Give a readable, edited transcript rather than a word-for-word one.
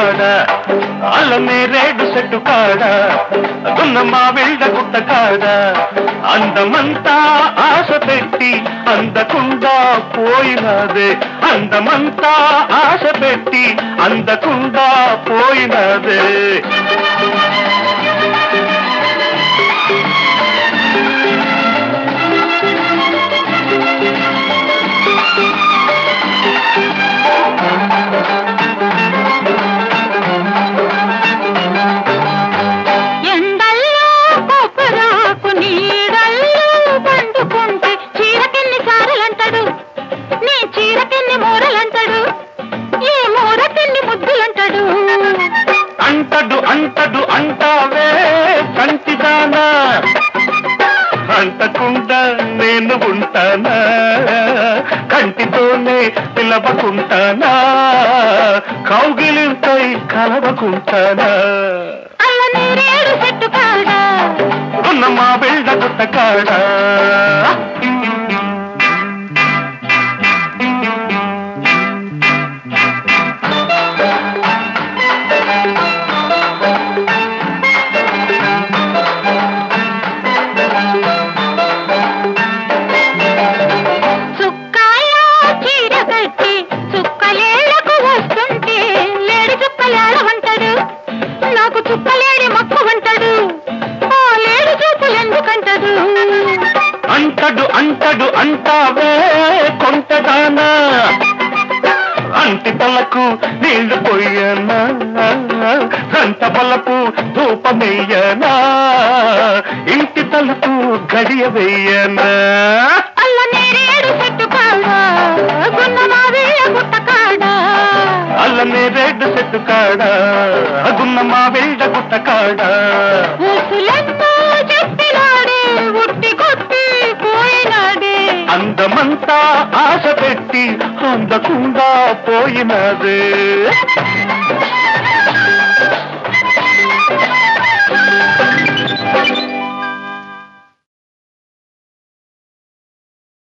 కాడ అల్లనే రేడు చెట్టు కాడ దున్నమ్మ బిళ్ళ గుట్ట కాడ అందమంతా ఆశ పెట్టి అందకుండా పోయినదే అందమంతా ఆశ పెట్టి అందకుండా పోయినదే అంటడు అంటావే కంటిదానా అంటకుండా నేను ఉంటానా కంటితోనే పిలవకుంటానా కౌగిలింతై కలవకుంటానా దున్నమ్మ బిళ్ళ గుట్ట కాడ అంటడు అంటడు అంటావే కొంటదానా అంటి పళ్ళకు నీళ్లు పోయనా గంట పళ్ళకు ధూపమెయ్యనా ఇంటి తలుపు గడియ వెయ్యనా అల్లనే రేడు చెట్టు కాడ గున్నమ్మ బిళ్ళ గుట్ట కాడ అందమంతా ఆశ పెట్టి అందకుండా పోయినదే